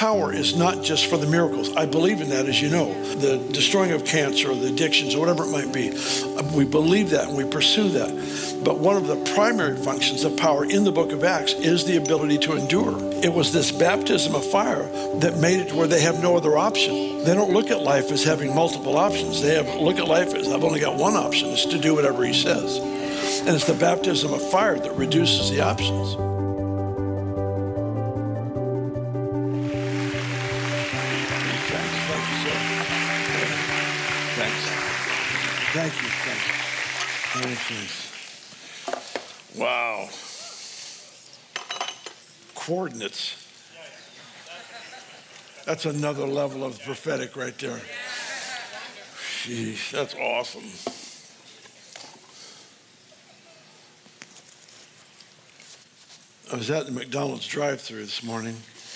power is not just for the miracles. I believe in that, as you know, the destroying of cancer, the addictions, or whatever it might be. We believe that and we pursue that. But one of the primary functions of power in the book of Acts is the ability to endure. It was this baptism of fire that made it to where they have no other option. They don't look at life as having multiple options. They look at life as, I've only got one option, is to do whatever he says. And it's the baptism of fire that reduces the options. Thank you. Wow. Coordinates. That's another level of prophetic right there. Jeez, that's awesome. I was at the McDonald's drive-thru this morning.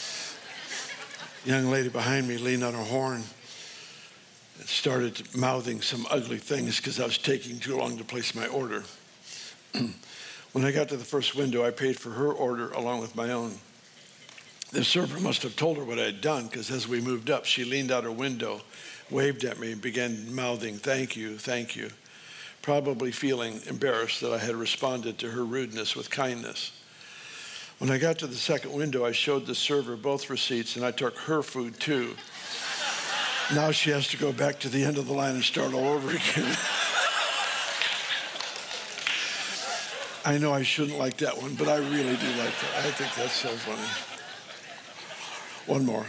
A young lady behind me leaned on her horn and started mouthing some ugly things because I was taking too long to place my order. When I got to the first window, I paid for her order along with my own. The server must have told her what I had done, because as we moved up, she leaned out her window, waved at me, and began mouthing, thank you, probably feeling embarrassed that I had responded to her rudeness with kindness. When I got to the second window, I showed the server both receipts, and I took her food too. Now she has to go back to the end of the line and start all over again. I know I shouldn't like that one, but I really do like that. I think that's so funny. One more.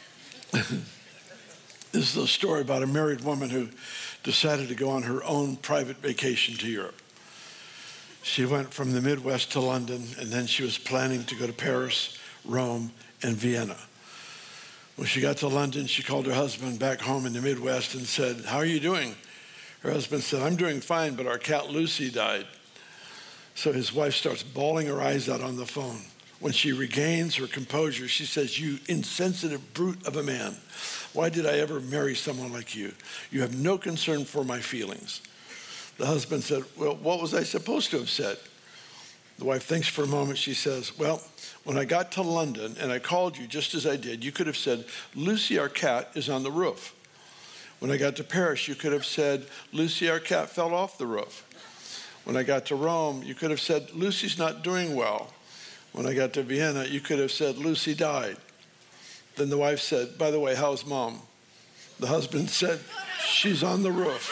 This is a story about a married woman who decided to go on her own private vacation to Europe. She went from the Midwest to London, and then she was planning to go to Paris, Rome, and Vienna. When she got to London, she called her husband back home in the Midwest and said, how are you doing? Her husband said, I'm doing fine, but our cat Lucy died. So his wife starts bawling her eyes out on the phone. When she regains her composure, she says, you insensitive brute of a man. Why did I ever marry someone like you? You have no concern for my feelings. The husband said, well, what was I supposed to have said? The wife thinks for a moment. She says, well, when I got to London and I called you just as I did, you could have said, Lucy, our cat, is on the roof. When I got to Paris, you could have said, Lucy, our cat, fell off the roof. When I got to Rome, you could have said, Lucy's not doing well. When I got to Vienna, you could have said, Lucy died. Then the wife said, by the way, how's mom? The husband said, she's on the roof.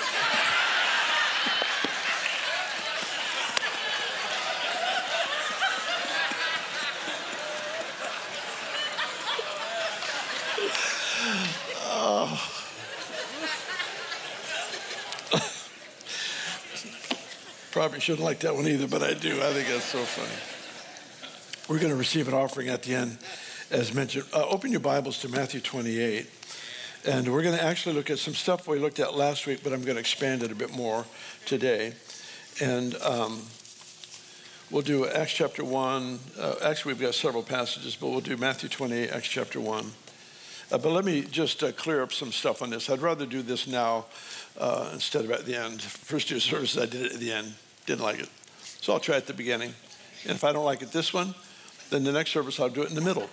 Probably shouldn't like that one either, but I do. I think that's so funny. We're going to receive an offering at the end, as mentioned. Open your Bibles to Matthew 28, and we're going to actually look at some stuff we looked at last week, but I'm going to expand it a bit more today. And we'll do Acts chapter 1. Actually, we've got several passages, but we'll do Matthew 28, Acts chapter 1. But let me just clear up some stuff on this. I'd rather do this now instead of at the end. First two services, I did it at the end. Didn't like it. So I'll try at the beginning. And if I don't like it this one, then the next service I'll do it in the middle.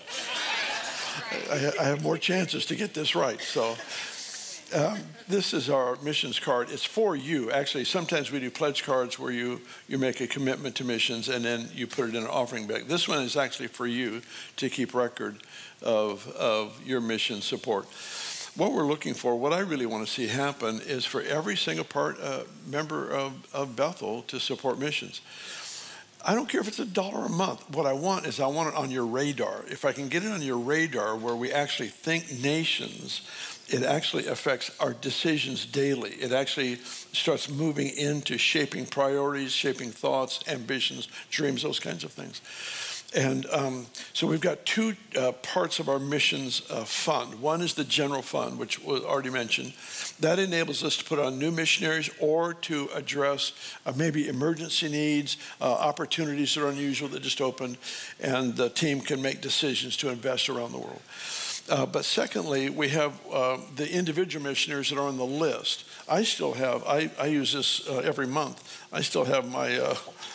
I have more chances to get this right. So this is our missions card. It's for you. Actually, sometimes we do pledge cards where you make a commitment to missions and then you put it in an offering bag. This one is actually for you to keep record of your mission support. What we're looking for, what I really want to see happen, is for every single member of Bethel to support missions. I don't care if it's $1 a month. What I want is I want it on your radar. If I can get it on your radar where we actually think nations, it actually affects our decisions daily. It actually starts moving into shaping priorities, shaping thoughts, ambitions, dreams, those kinds of things. And so we've got two parts of our missions fund. One is the general fund, which was already mentioned. That enables us to put on new missionaries or to address maybe emergency needs, opportunities that are unusual that just opened, and the team can make decisions to invest around the world. But secondly, we have the individual missionaries that are on the list. I still have, I use this every month. I still have my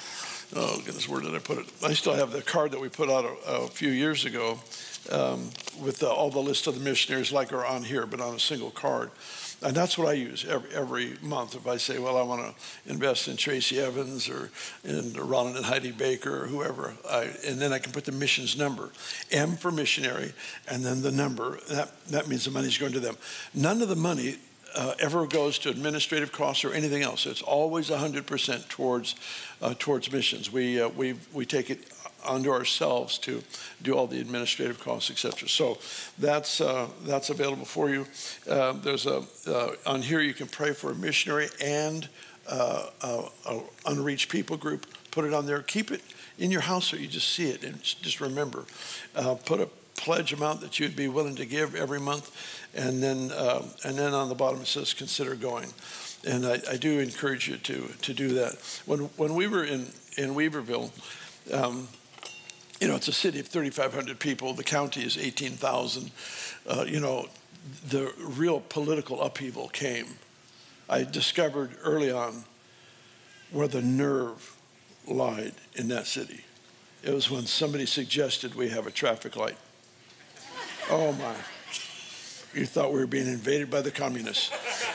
oh goodness, where did I put it? I still have the card that we put out a few years ago with all the list of the missionaries like are on here, but on a single card. And that's what I use every month. If I say, well, I want to invest in Tracy Evans or in Ronald and Heidi Baker or whoever, and then I can put the missions number, M for missionary, and then the number. That means the money's going to them. None of the money ever goes to administrative costs or anything else. It's always 100% towards missions. We take it onto ourselves to do all the administrative costs, etc. So that's available for you. There's on here you can pray for a missionary and a unreached people group. Put it on there. Keep it in your house so you just see it and just remember. Put a pledge amount that you'd be willing to give every month, and then on the bottom it says consider going. And I do encourage you to do that. When we were in Weaverville. It's a city of 3,500 people. The county is 18,000. The real political upheaval came. I discovered early on where the nerve lied in that city. It was when somebody suggested we have a traffic light. Oh my. You thought we were being invaded by the communists.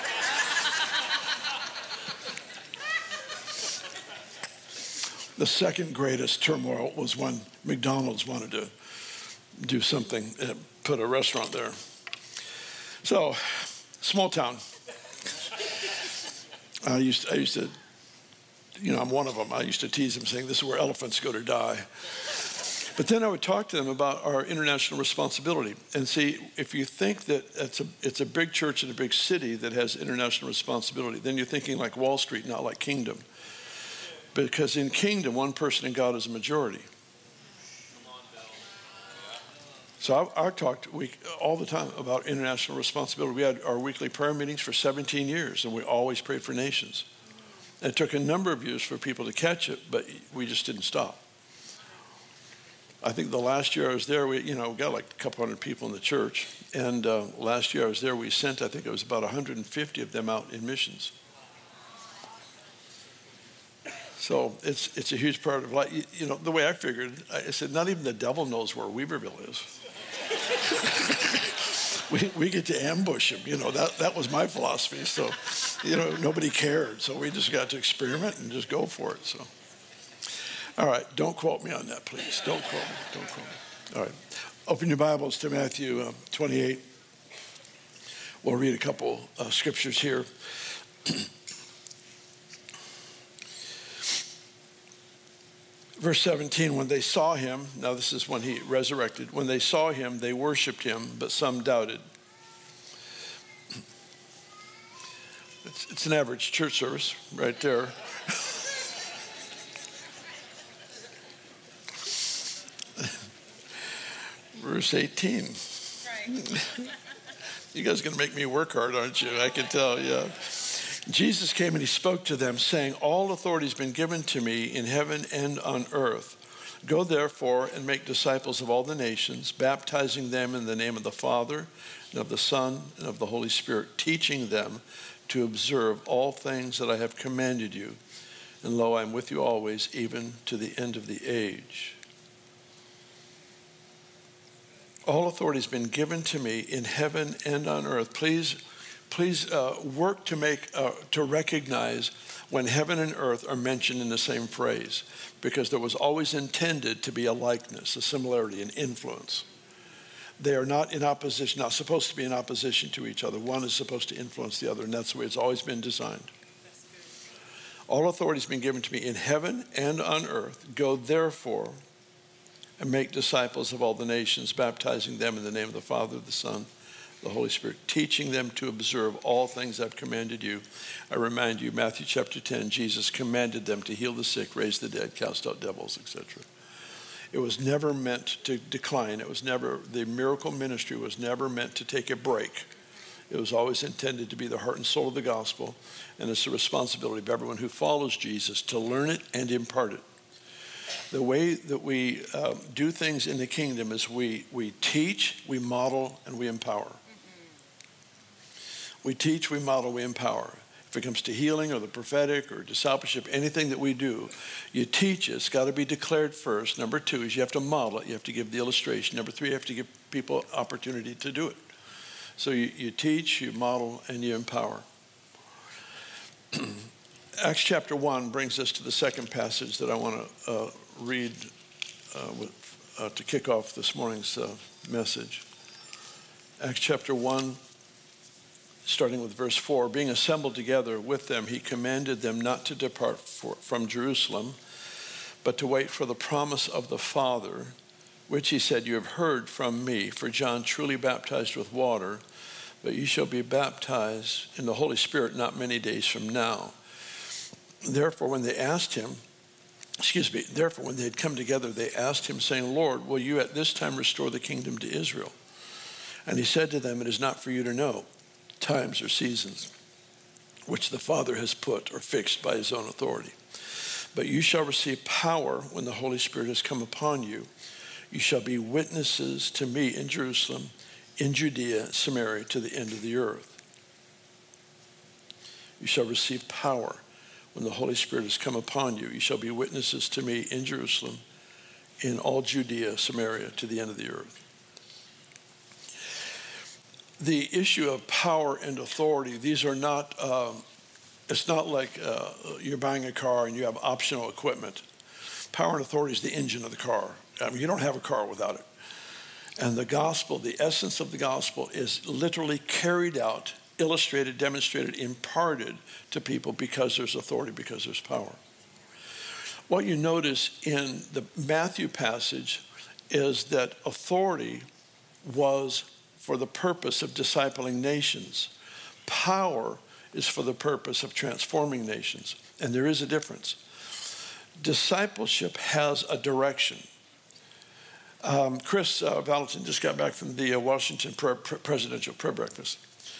The second greatest turmoil was when McDonald's wanted to do something, put a restaurant there. So, small town. I used to, I'm one of them. I used to tease them saying, this is where elephants go to die. But then I would talk to them about our international responsibility. And see, if you think that it's a big church in a big city that has international responsibility, then you're thinking like Wall Street, not like Kingdom. Because in Kingdom, one person in God is a majority. So I talked all the time about international responsibility. We had our weekly prayer meetings for 17 years, and we always prayed for nations. And it took a number of years for people to catch it, but we just didn't stop. I think the last year I was there, we got like a couple hundred people in the church. And last year I was there, we sent, I think it was about 150 of them out in missions. So it's a huge part of life. The way I figured, I said, not even the devil knows where Weaverville is. we get to ambush him. That was my philosophy. So, nobody cared. So we just got to experiment and just go for it. So, all right, don't quote me on that, please. Don't quote me. All right, open your Bibles to Matthew 28. We'll read a couple scriptures here. Verse 17, when they saw him, now this is when he resurrected, when they saw him, they worshiped him, but some doubted. It's an average church service right there. Verse 18. Right. You guys are going to make me work hard, aren't you? I can tell, yeah. Jesus came and he spoke to them, saying, all authority has been given to me in heaven and on earth. Go therefore and make disciples of all the nations, baptizing them in the name of the Father and of the Son and of the Holy Spirit, teaching them to observe all things that I have commanded you. And lo, I am with you always, even to the end of the age. All authority has been given to me in heaven and on earth. Please work to recognize when heaven and earth are mentioned in the same phrase, because there was always intended to be a likeness, a similarity, an influence. They are not in opposition, not supposed to be in opposition to each other. One is supposed to influence the other, and that's the way it's always been designed. All authority has been given to me in heaven and on earth. Go therefore and make disciples of all the nations, baptizing them in the name of the Father, the Son, the Holy Spirit, teaching them to observe all things I've commanded you. I remind you, Matthew chapter 10, Jesus commanded them to heal the sick, raise the dead, cast out devils, etc. It was never meant to decline. The miracle ministry was never meant to take a break. It was always intended to be the heart and soul of the gospel, and it's the responsibility of everyone who follows Jesus to learn it and impart it. The way that we do things in the kingdom is we teach, we model, and we empower. We teach, we model, we empower. If it comes to healing or the prophetic or discipleship, anything that we do, you teach it. It's got to be declared first. Number 2 is you have to model it. You have to give the illustration. Number 3, you have to give people opportunity to do it. So you teach, you model, and you empower. Acts chapter 1 brings us to the second passage that I want to read to kick off this morning's message. Acts chapter 1, starting with verse 4, being assembled together with them, he commanded them not to depart from Jerusalem, but to wait for the promise of the Father, which he said, you have heard from me. For John truly baptized with water, but you shall be baptized in the Holy Spirit not many days from now. Therefore, when they had come together, they asked him, saying, Lord, will you at this time restore the kingdom to Israel? And he said to them, it is not for you to know times or seasons which the Father has put or fixed by his own authority. But you shall receive power when the Holy Spirit has come upon you. You shall be witnesses to me in Jerusalem, in Judea, Samaria, to the end of the earth. You shall receive power when the Holy Spirit has come upon you. You shall be witnesses to me in Jerusalem, in all Judea, Samaria, to the end of the earth. The issue of power and authority, these are not, it's not like you're buying a car and you have optional equipment. Power and authority is the engine of the car. I mean, you don't have a car without it. And the gospel, the essence of the gospel is literally carried out, illustrated, demonstrated, imparted to people because there's authority, because there's power. What you notice in the Matthew passage is that authority was for the purpose of discipling nations. Power is for the purpose of transforming nations. And there is a difference. Discipleship has a direction. Chris Valentin just got back from the Washington Presidential Prayer Breakfast.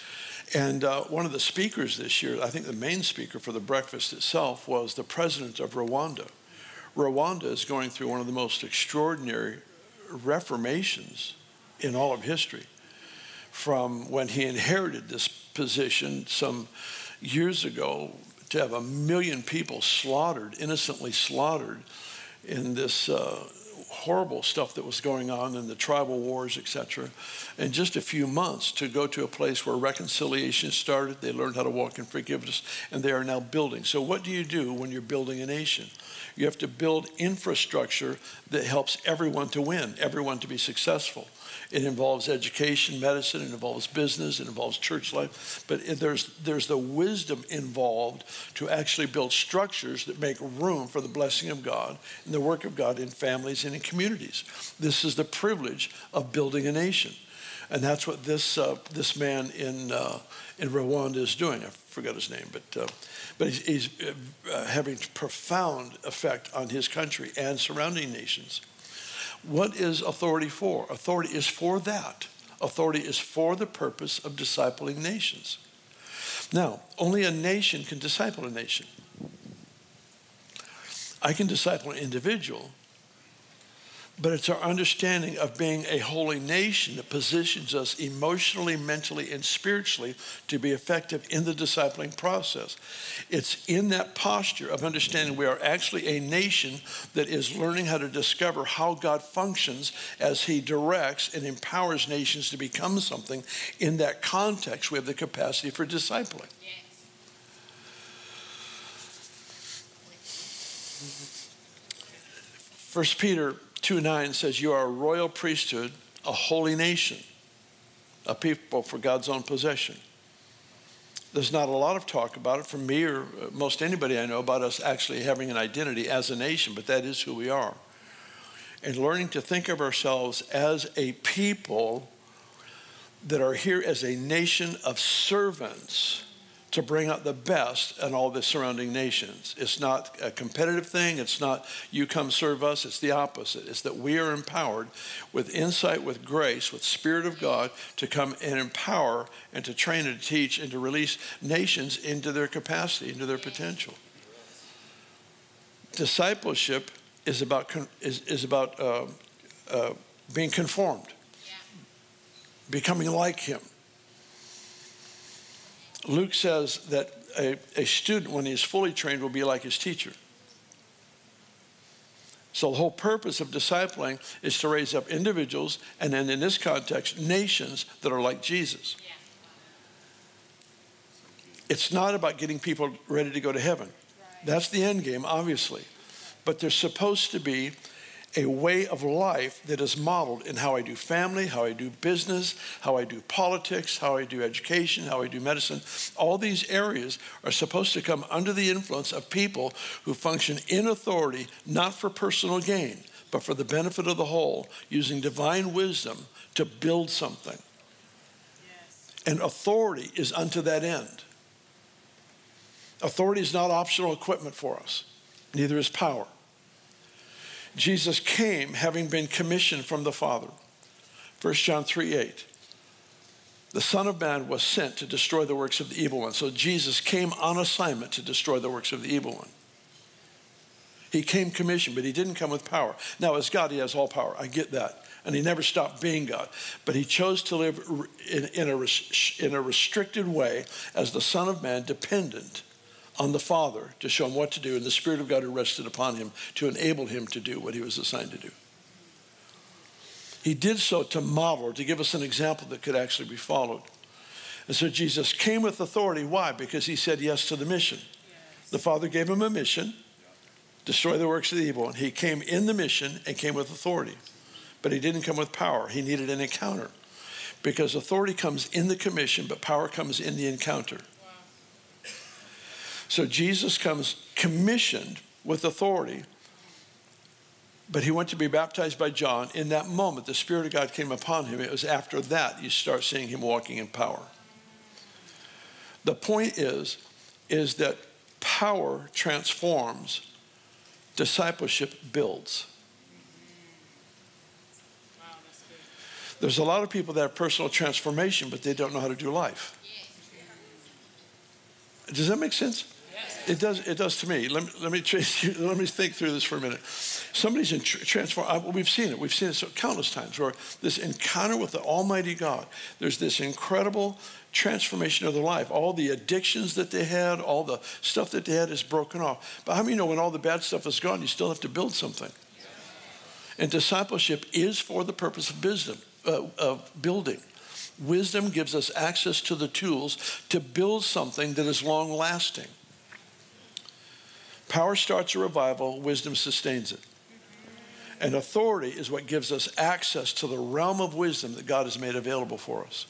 And one of the speakers this year, I think the main speaker for the breakfast itself, was the president of Rwanda. Rwanda is going through one of the most extraordinary reformations in all of history. From when he inherited this position some years ago, to have 1 million people slaughtered, innocently slaughtered in this horrible stuff that was going on in the tribal wars, etc. In just a few months, to go to a place where reconciliation started, they learned how to walk in forgiveness, and they are now building. So what do you do when you're building a nation? You have to build infrastructure that helps everyone to win, everyone to be successful. It involves education, medicine, it involves business, it involves church life, but there's the wisdom involved to actually build structures that make room for the blessing of God and the work of God in families and in communities. This is the privilege of building a nation. And that's what this man in Rwanda is doing. I forgot his name, but he's having profound effect on his country and surrounding nations. What is authority for? Authority is for that. Authority is for the purpose of discipling nations. Now, only a nation can disciple a nation. I can disciple an individual, but it's our understanding of being a holy nation that positions us emotionally, mentally, and spiritually to be effective in the discipling process. It's in that posture of understanding we are actually a nation that is learning how to discover how God functions as he directs and empowers nations to become something. In that context, we have the capacity for discipling. First Peter 2:9 says, you are a royal priesthood, a holy nation, a people for God's own possession. There's not a lot of talk about it from me or most anybody I know about us actually having an identity as a nation, but that is who we are. And learning to think of ourselves as a people that are here as a nation of servants to bring out the best in all the surrounding nations. It's not a competitive thing. It's not you come serve us. It's the opposite. It's that we are empowered with insight, with grace, with Spirit of God to come and empower and to train and to teach and to release nations into their capacity, into their potential. Discipleship is about being conformed, becoming like him. Luke says that a student, when he's fully trained, will be like his teacher. So the whole purpose of discipling is to raise up individuals, and then in this context, nations that are like Jesus. Yeah. It's not about getting people ready to go to heaven. Right. That's the end game, obviously. But there's supposed to be a way of life that is modeled in how I do family, how I do business, how I do politics, how I do education, how I do medicine. All these areas are supposed to come under the influence of people who function in authority, not for personal gain, but for the benefit of the whole, using divine wisdom to build something. Yes. And authority is unto that end. Authority is not optional equipment for us. Neither is power. Jesus came having been commissioned from the Father. 1 John 3:8. The Son of Man was sent to destroy the works of the evil one. So Jesus came on assignment to destroy the works of the evil one. He came commissioned, but he didn't come with power. Now, as God, he has all power. I get that. And he never stopped being God. But he chose to live in a restricted way as the Son of Man, dependent on the Father to show him what to do, and the Spirit of God who rested upon him to enable him to do what he was assigned to do. He did so to model, to give us an example that could actually be followed. And so Jesus came with authority. Why? Because he said yes to the mission. Yes. The Father gave him a mission, destroy the works of the evil one. He came in the mission and came with authority. But he didn't come with power. He needed an encounter. Because authority comes in the commission, but power comes in the encounter. So Jesus comes commissioned with authority, but he went to be baptized by John. In that moment, the Spirit of God came upon him. It was after that you start seeing him walking in power. The point is that power transforms, discipleship builds. There's a lot of people that have personal transformation, but they don't know how to do life. Does that make sense? It does to me. Let me think through this for a minute. Somebody's in transform. We've seen it so countless times where this encounter with the Almighty God, there's this incredible transformation of their life. All the addictions that they had, all the stuff that they had is broken off. But how many know when all the bad stuff is gone, you still have to build something? And discipleship is for the purpose of building. Wisdom gives us access to the tools to build something that is long-lasting. Power starts a revival, wisdom sustains it. And authority is what gives us access to the realm of wisdom that God has made available for us.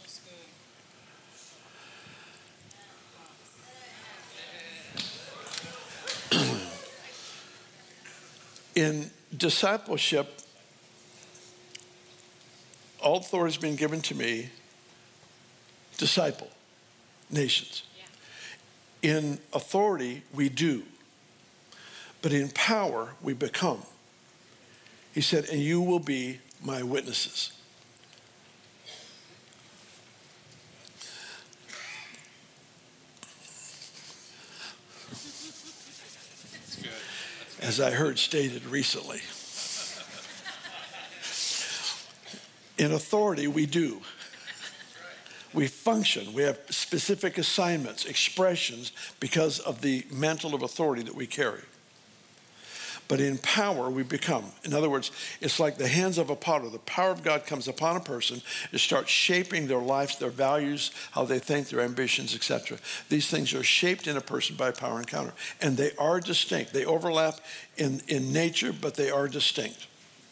In discipleship, all authority has been given to me. Disciple nations. Yeah. In authority, we do. But in power, we become. He said, and you will be my witnesses. That's good. As I heard stated recently. In authority, we do. We function. We have specific assignments, expressions, because of the mantle of authority that we carry. But in power, we become. In other words, it's like the hands of a potter. The power of God comes upon a person. It starts shaping their lives, their values, how they think, their ambitions, etc. These things are shaped in a person by power encounter. And they are distinct. They overlap in nature, but they are distinct.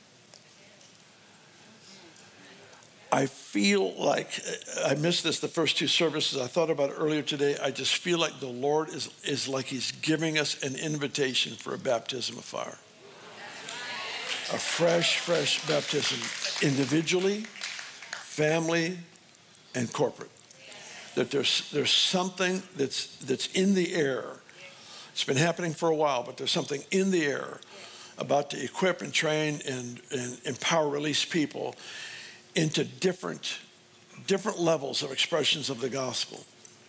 I feel like, I missed this the first two services. I thought about it earlier today. I just feel like the Lord is like he's giving us an invitation for a baptism of fire. A fresh baptism, individually, family, and corporate. That there's something that's in the air. It's been happening for a while, but there's something in the air about to equip and train and empower, release people into different levels of expressions of the gospel.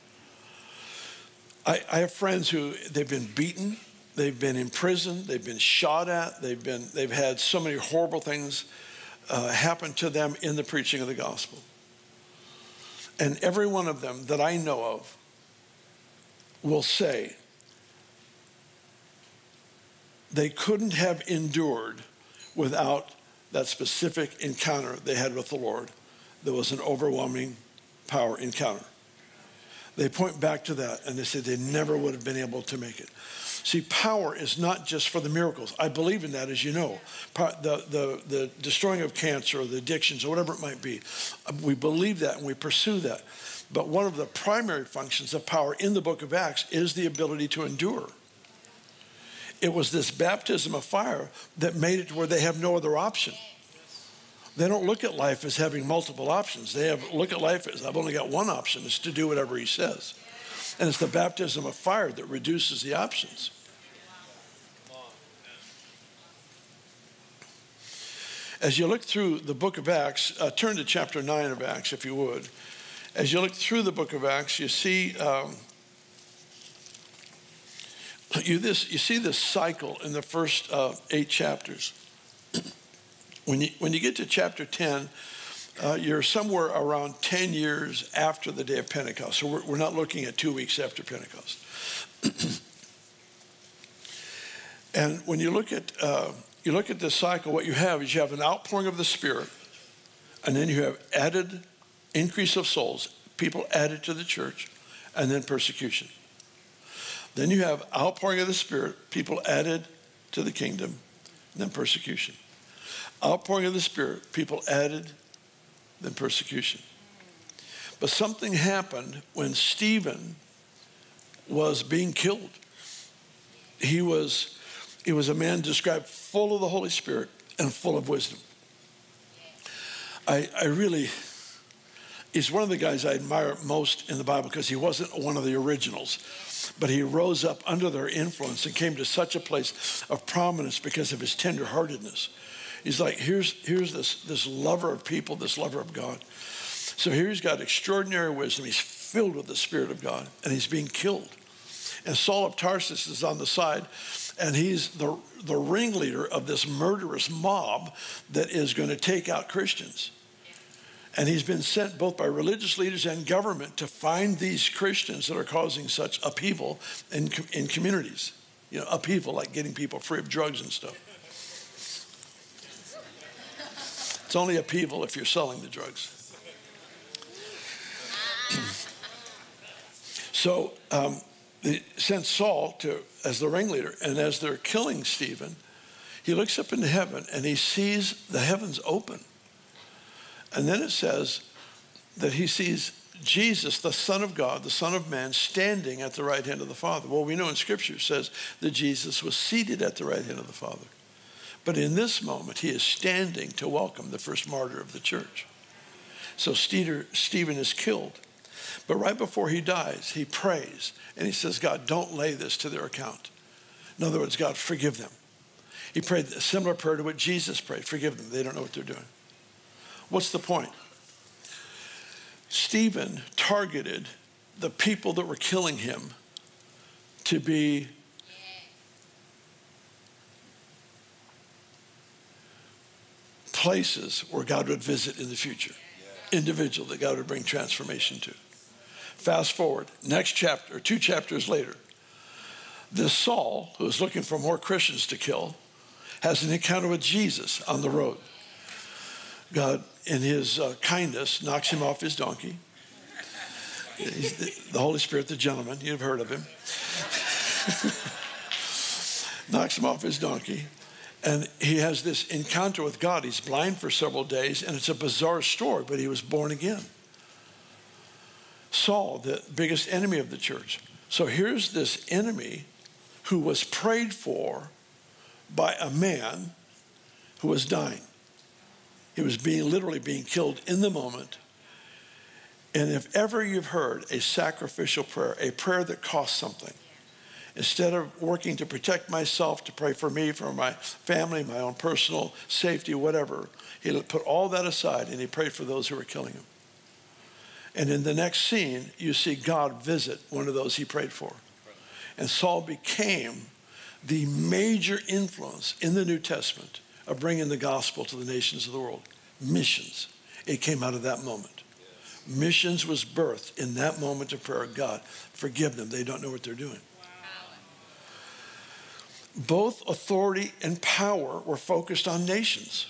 I have friends who, they've been beaten, they've been in prison, they've been shot at, they've had so many horrible things happen to them in the preaching of the gospel. And every one of them that I know of will say they couldn't have endured without that specific encounter they had with the Lord. There was an overwhelming power encounter. They point back to that and they say they never would have been able to make it. See, power is not just for the miracles. I believe in that, as you know. The destroying of cancer or the addictions or whatever it might be. We believe that and we pursue that. But one of the primary functions of power in the book of Acts is the ability to endure. It was this baptism of fire that made it to where they have no other option. They don't look at life as having multiple options. They look at life as, I've only got one option, is to do whatever he says. And it's the baptism of fire that reduces the options. As you look through the book of Acts, turn to chapter 9 of Acts, if you would. As you look through the book of Acts, you see you see this cycle in the first 8 chapters. When you get to chapter 10, you're somewhere around 10 years after the day of Pentecost. So we're not looking at 2 weeks after Pentecost. And when you look at this cycle, what you have is you have an outpouring of the Spirit, and then you have added increase of souls, people added to the church, and then persecution. Then you have outpouring of the Spirit, people added to the kingdom, and then persecution. Outpouring of the Spirit, people added, then persecution. But something happened when Stephen was being killed. He was a man described full of the Holy Spirit and full of wisdom. He's one of the guys I admire most in the Bible because he wasn't one of the originals, but he rose up under their influence and came to such a place of prominence because of his tenderheartedness. He's like, here's this lover of people, this lover of God. So here he's got extraordinary wisdom. He's filled with the Spirit of God, and he's being killed. And Saul of Tarsus is on the side, and he's the ringleader of this murderous mob that is going to take out Christians. And he's been sent both by religious leaders and government to find these Christians that are causing such upheaval in communities. You know, upheaval, like getting people free of drugs and stuff. It's only upheaval if you're selling the drugs. So they sent Saul as the ringleader, and as they're killing Stephen, he looks up into heaven and he sees the heavens open. And then it says that he sees Jesus, the Son of God, the Son of Man, standing at the right hand of the Father. Well, we know in Scripture it says that Jesus was seated at the right hand of the Father. But in this moment, he is standing to welcome the first martyr of the church. So Stephen is killed. But right before he dies, he prays, and he says, God, don't lay this to their account. In other words, God, forgive them. He prayed a similar prayer to what Jesus prayed. Forgive them. They don't know what they're doing. What's the point? Stephen targeted the people that were killing him to be places where God would visit in the future. Individual that God would bring transformation to. Fast forward, next chapter, 2 chapters later, this Saul, who is looking for more Christians to kill, has an encounter with Jesus on the road. God, in his kindness, knocks him off his donkey. The Holy Spirit, the gentleman, you've heard of him. Knocks him off his donkey. And he has this encounter with God. He's blind for several days, and it's a bizarre story, but he was born again. Saul, the biggest enemy of the church. So here's this enemy who was prayed for by a man who was dying. He was literally being killed in the moment. And if ever you've heard a sacrificial prayer, a prayer that costs something, instead of working to protect myself, to pray for me, for my family, my own personal safety, whatever, he put all that aside and he prayed for those who were killing him. And in the next scene, you see God visit one of those he prayed for. And Saul became the major influence in the New Testament of bringing the gospel to the nations of the world. Missions. It came out of that moment. Missions was birthed in that moment of prayer. God, forgive them. They don't know what they're doing. Both authority and power were focused on nations.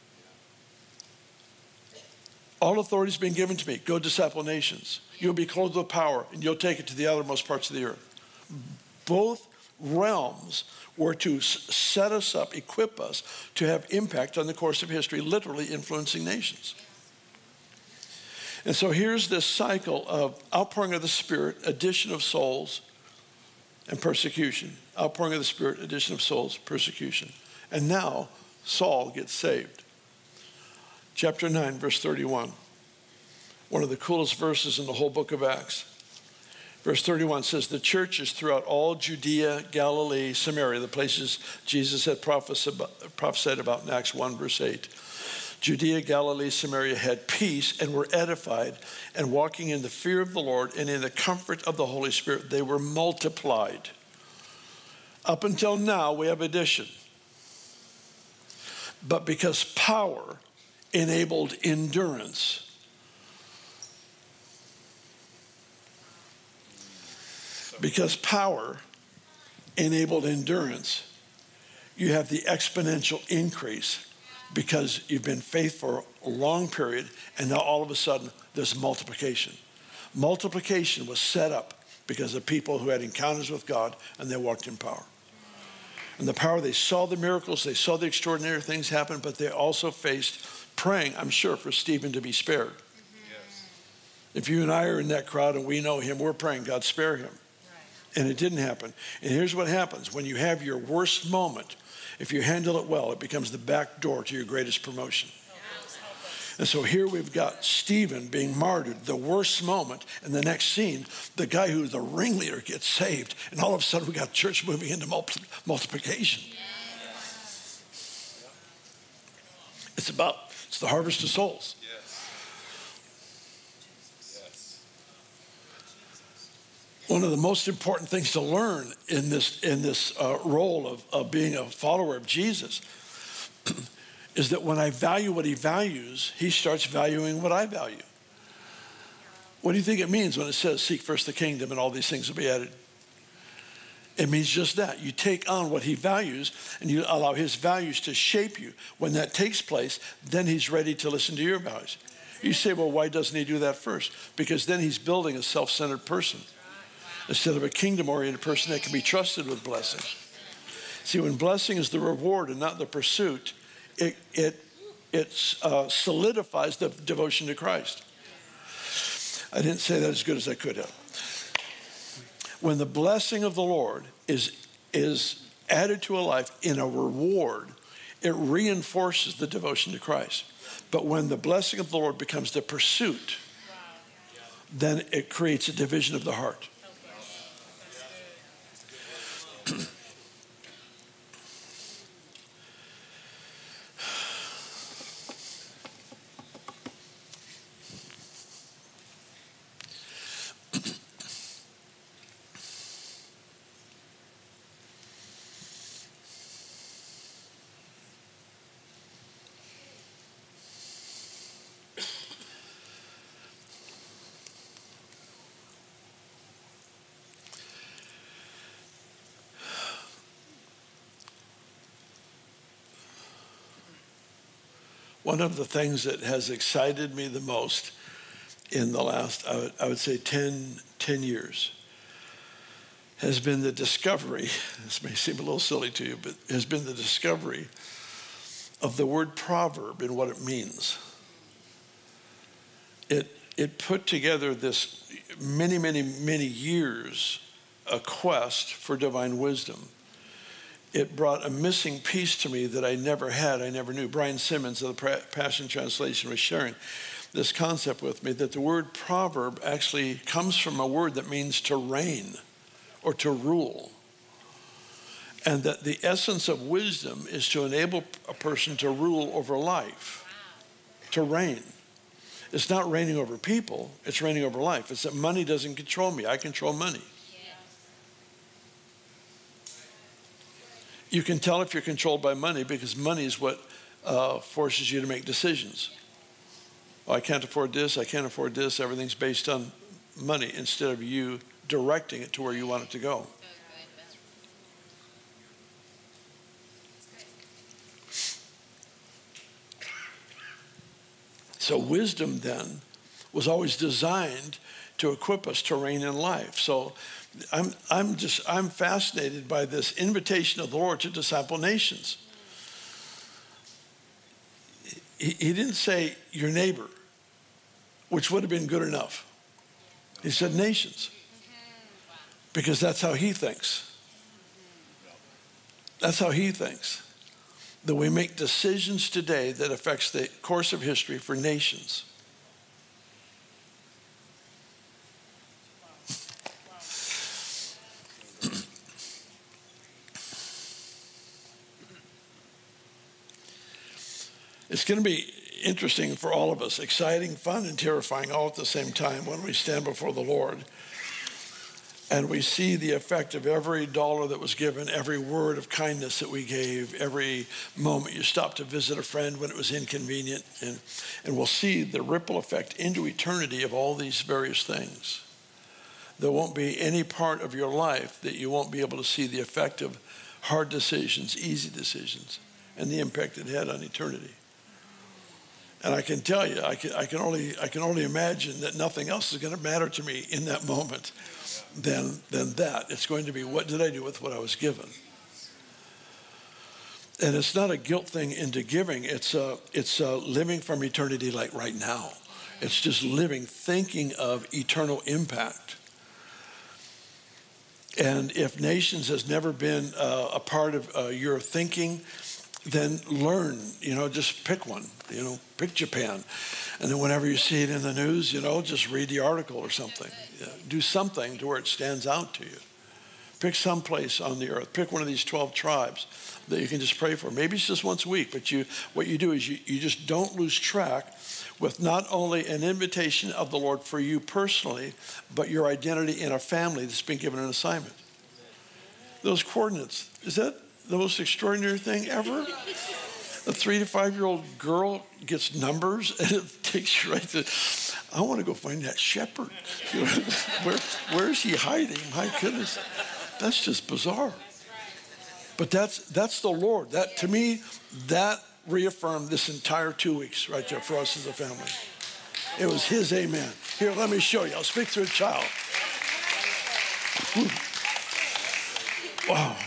All authority has been given to me. Go disciple nations. You'll be clothed with power, and you'll take it to the uttermost parts of the earth. Both realms were to set us up, equip us to have impact on the course of history, literally influencing nations. And so here's this cycle of outpouring of the Spirit, addition of souls, and persecution. Outpouring of the Spirit, addition of souls, persecution. And now Saul gets saved. Chapter 9, verse 31. One of the coolest verses in the whole book of Acts. Verse 31 says, the churches throughout all Judea, Galilee, Samaria, the places Jesus had prophesied about in Acts 1, verse 8. Judea, Galilee, Samaria had peace and were edified, and walking in the fear of the Lord and in the comfort of the Holy Spirit, they were multiplied. Up until now, we have addition. But because power enabled endurance, because power enabled endurance, you have the exponential increase because you've been faithful for a long period, and now all of a sudden there's multiplication. Multiplication was set up because of people who had encounters with God and they walked in power. And the power, they saw the miracles, they saw the extraordinary things happen, but they also faced praying, I'm sure, for Stephen to be spared. Yes. If you and I are in that crowd and we know him, we're praying, God, spare him. And it didn't happen. And here's what happens. When you have your worst moment, if you handle it well, it becomes the back door to your greatest promotion. And so here we've got Stephen being martyred, the worst moment. And the next scene, the guy who's the ringleader gets saved. And all of a sudden we got church moving into multiplication. It's the harvest of souls. One of the most important things to learn in this role of being a follower of Jesus is that when I value what he values, he starts valuing what I value. What do you think it means when it says, seek first the kingdom and all these things will be added? It means just that. You take on what he values and you allow his values to shape you. When that takes place, then he's ready to listen to your values. You say, well, why doesn't he do that first? Because then he's building a self-centered person instead of a kingdom-oriented person that can be trusted with blessing. See, when blessing is the reward and not the pursuit, it solidifies the devotion to Christ. I didn't say that as good as I could have. When the blessing of the Lord is added to a life in a reward, it reinforces the devotion to Christ. But when the blessing of the Lord becomes the pursuit, then it creates a division of the heart. One of the things that has excited me the most in the last, I would say 10 years, has been the discovery, this may seem a little silly to you, but has been the discovery of the word proverb and what it means. It put together this many years, a quest for divine wisdom. It brought a missing piece to me that I never had, I never knew. Brian Simmons of the Passion Translation was sharing this concept with me, that the word proverb actually comes from a word that means to reign or to rule. And that the essence of wisdom is to enable a person to rule over life, to reign. It's not reigning over people, it's reigning over life. It's that money doesn't control me, I control money. You can tell if you're controlled by money because money is what forces you to make decisions. Oh, I can't afford this, I can't afford this. Everything's based on money instead of you directing it to where you want it to go. So wisdom then was always designed to equip us to reign in life. So I'm fascinated by this invitation of the Lord to disciple nations. He didn't say your neighbor, which would have been good enough. He said nations, because that's how he thinks. That's how he thinks. That we make decisions today that affects the course of history for nations. It's going to be interesting for all of us, exciting, fun, and terrifying all at the same time when we stand before the Lord and we see the effect of every dollar that was given, every word of kindness that we gave, every moment you stopped to visit a friend when it was inconvenient, and we'll see the ripple effect into eternity of all these various things. There won't be any part of your life that you won't be able to see the effect of hard decisions, easy decisions, and the impact it had on eternity. And I can tell you, I can only imagine that nothing else is going to matter to me in that moment than that. It's going to be, what did I do with what I was given? And it's not a guilt thing into giving. It's living from eternity like right now. It's just living, thinking of eternal impact. And if nations has never been a part of your thinking, then learn, just pick one, pick Japan. And then whenever you see it in the news, just read the article or something. Do something to where it stands out to you. Pick some place on the earth. Pick one of these 12 tribes that you can just pray for. Maybe it's just once a week, but what you do is you just don't lose track with not only an invitation of the Lord for you personally, but your identity in a family that's been given an assignment. Those coordinates, is that the most extraordinary thing ever? A 3 to 5-year-old girl gets numbers and it takes you right to, I want to go find that shepherd. Where is he hiding? My goodness, that's just bizarre. But that's the Lord. That, to me, that reaffirmed this entire 2 weeks right there for us as a family. It was his amen. Here, let me show you. I'll speak through a child. Whew. Wow.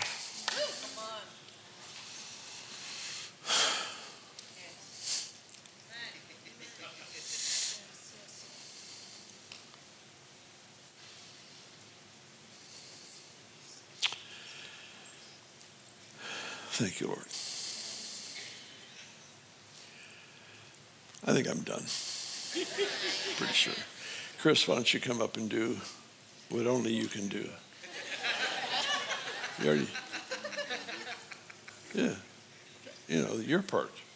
Thank you, Lord. I think I'm done. Pretty sure. Chris, why don't you come up and do what only you can do? You already, yeah. Your part.